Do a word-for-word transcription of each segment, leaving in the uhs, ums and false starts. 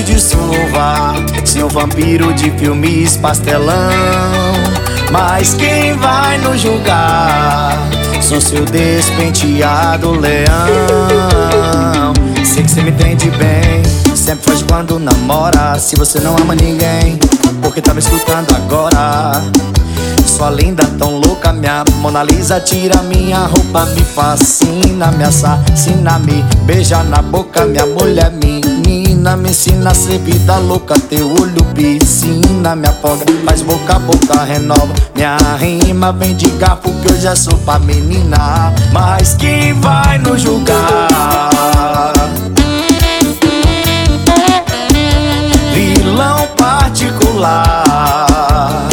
dissolva. Seu vampiro de filmes pastelão. Mas quem vai nos julgar? Sou seu despenteado leão. Sei que cê me entende bem, sempre faz quando namora. Se você não ama ninguém, porque tá me escutando agora. Sua linda, tão louca, minha Mona Lisa. Tira minha roupa, me fascina, me assassina, me beija na boca, minha mulher menina. Me ensina a ser vida louca, teu olho piscina, me afoga, faz boca a boca, renova minha rima. Vem de garfo que eu já sou pra menina. Mas quem vai nos julgar? Vilão particular.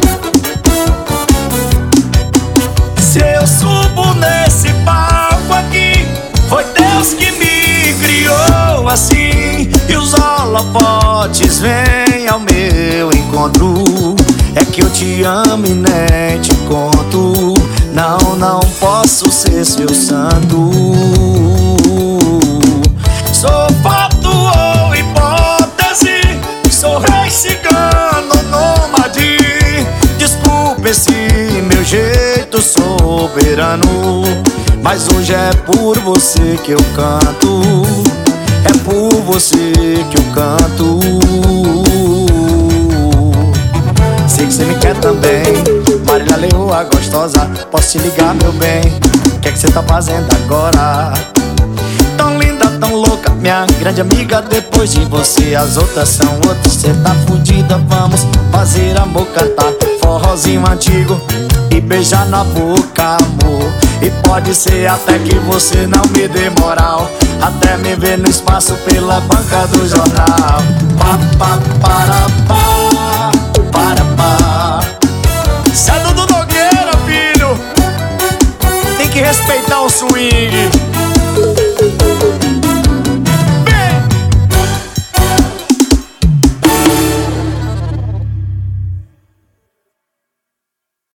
Se eu subo nesse palco aqui, foi Deus que me criou assim. E os holofotes vêm ao meu encontro. É que eu te amo e nem te conto. Não, não posso ser seu santo. Sou fato ou hipótese, sou rei cigano, nômade. Desculpe esse meu jeito soberano, mas hoje é por você que eu canto. É por você que eu canto. Sei que você me quer também, Marília Leoa gostosa. Posso te ligar, meu bem? O que é que você tá fazendo agora? Tão linda, tão louca, minha grande amiga. Depois de você as outras são outras. Cê tá fudida, vamos fazer amor, cantar forrozinho antigo e beijar na boca, amor. E pode ser até que você não me dê moral, até me ver no espaço pela banca do jornal. Pá, pá, para, pá, para, pá. Cê é Dudu Nogueira, filho, tem que respeitar o swing.